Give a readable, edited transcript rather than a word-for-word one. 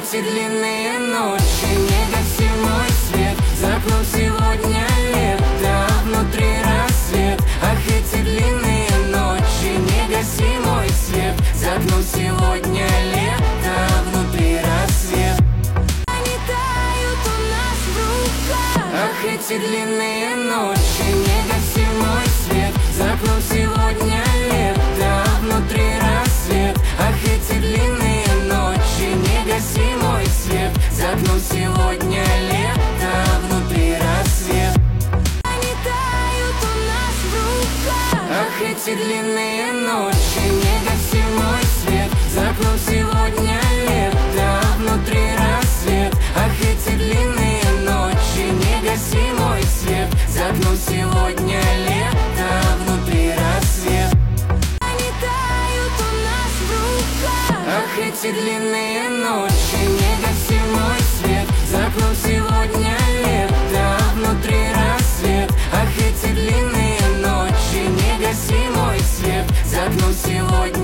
эти длинные ночи, не гаси мой свет. За окном сегодня лето, а внутри рассвет. Ах, эти длинные ночи, не гаси мой свет. За окном сегодня лето, а внутри рассвет. Они тают у нас в руках. Ах, эти длинные ночи, не гаси мой свет. За окном сегодня лето, а внутри рассвет. Ах, эти длинные ночи, не гаси мой свет. За окном сегодня лето, а внутри рассвет. Они тают у нас в руках. Ах, эти длинные ночи, не гаси мой свет. За окном сегодня лето, а внутри рассвет. Ах, эти длинные ночи, не гаси мой свет. За окном сегодня лето, а внутри рассвет. Они тают у нас в руках. Ах, эти длинные ночи, не гаси мой свет. За окном сегодня лето, а внутри рассвет. Ах, эти длинные ночи, не гаси мой свет. За окном сегодня